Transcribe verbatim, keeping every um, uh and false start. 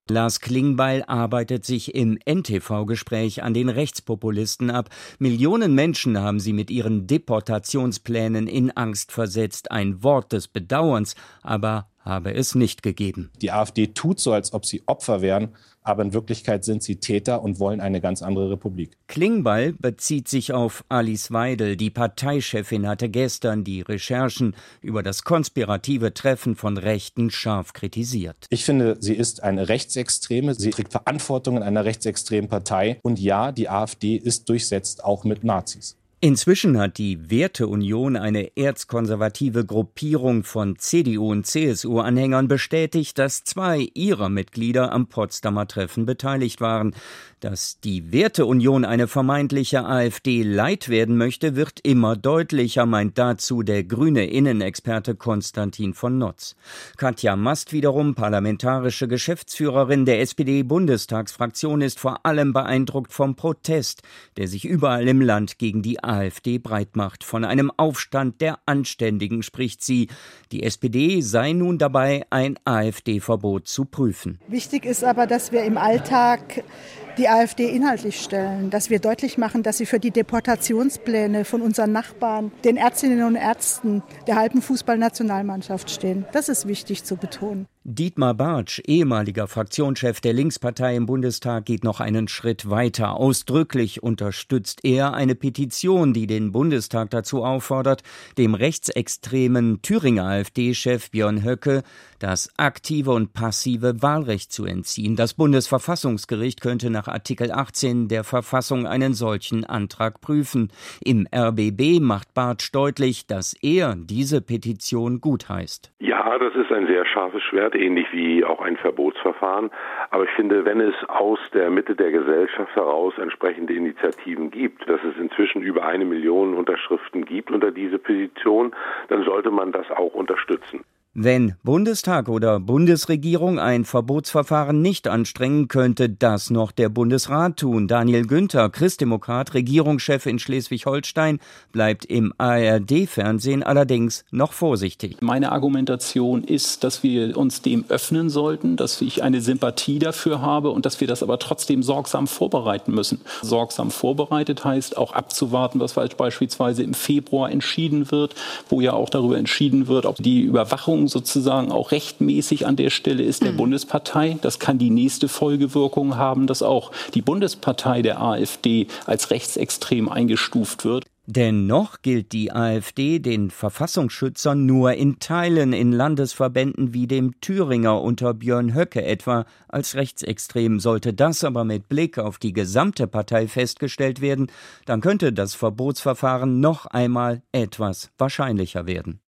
Lars Klingbeil arbeitet sich im N T V-Gespräch an den Rechtspopulisten ab. Millionen Menschen haben sie mit ihren Deportationsplänen in Angst versetzt. Ein Wort des Bedauerns, aber habe es nicht gegeben. Die AfD tut so, als ob sie Opfer wären, aber in Wirklichkeit sind sie Täter und wollen eine ganz andere Republik. Klingbeil bezieht sich auf Alice Weidel. Die Parteichefin hatte gestern die Recherchen über das konspirative Treffen von Rechten scharf kritisiert. Ich finde, sie ist eine Rechtsextreme. Sie trägt Verantwortung in einer rechtsextremen Partei. Und ja, die AfD ist durchsetzt, auch mit Nazis. Inzwischen hat die Werteunion, eine erzkonservative Gruppierung von C D U- und C S U-Anhängern, bestätigt, dass zwei ihrer Mitglieder am Potsdamer Treffen beteiligt waren. Dass die Werteunion eine vermeintliche AfD-Light werden möchte, wird immer deutlicher, meint dazu der grüne Innenexperte Konstantin von Notz. Katja Mast wiederum, parlamentarische Geschäftsführerin der S P D-Bundestagsfraktion, ist vor allem beeindruckt vom Protest, der sich überall im Land gegen die AfD breitmacht. Von einem Aufstand der Anständigen spricht sie. Die S P D sei nun dabei, ein AfD-Verbot zu prüfen. Wichtig ist aber, dass wir im Alltag die AfD inhaltlich stellen, dass wir deutlich machen, dass sie für die Deportationspläne von unseren Nachbarn, den Ärztinnen und Ärzten der halben Fußballnationalmannschaft stehen. Das ist wichtig zu betonen. Dietmar Bartsch, ehemaliger Fraktionschef der Linkspartei im Bundestag, geht noch einen Schritt weiter. Ausdrücklich unterstützt er eine Petition, die den Bundestag dazu auffordert, dem rechtsextremen Thüringer AfD-Chef Björn Höcke das aktive und passive Wahlrecht zu entziehen. Das Bundesverfassungsgericht könnte nach Artikel achtzehn der Verfassung einen solchen Antrag prüfen. Im R B B macht Bartsch deutlich, dass er diese Petition gutheißt. Ja, das ist ein sehr scharfes Schwert, ähnlich wie auch ein Verbotsverfahren. Aber ich finde, wenn es aus der Mitte der Gesellschaft heraus entsprechende Initiativen gibt, dass es inzwischen über eine Million Unterschriften gibt unter diese Petition, dann sollte man das auch unterstützen. Wenn Bundestag oder Bundesregierung ein Verbotsverfahren nicht anstrengen, könnte das noch der Bundesrat tun. Daniel Günther, Christdemokrat, Regierungschef in Schleswig-Holstein, bleibt im A R D-Fernsehen allerdings noch vorsichtig. Meine Argumentation ist, dass wir uns dem öffnen sollten, dass ich eine Sympathie dafür habe und dass wir das aber trotzdem sorgsam vorbereiten müssen. Sorgsam vorbereitet heißt auch abzuwarten, was beispielsweise im Februar entschieden wird, wo ja auch darüber entschieden wird, ob die Überwachung sozusagen auch rechtmäßig an der Stelle ist der mhm. Bundespartei. Das kann die nächste Folgewirkung haben, dass auch die Bundespartei der AfD als rechtsextrem eingestuft wird. Dennoch gilt die AfD den Verfassungsschützern nur in Teilen, in Landesverbänden wie dem Thüringer unter Björn Höcke etwa, als rechtsextrem. Sollte das aber mit Blick auf die gesamte Partei festgestellt werden, dann könnte das Verbotsverfahren noch einmal etwas wahrscheinlicher werden.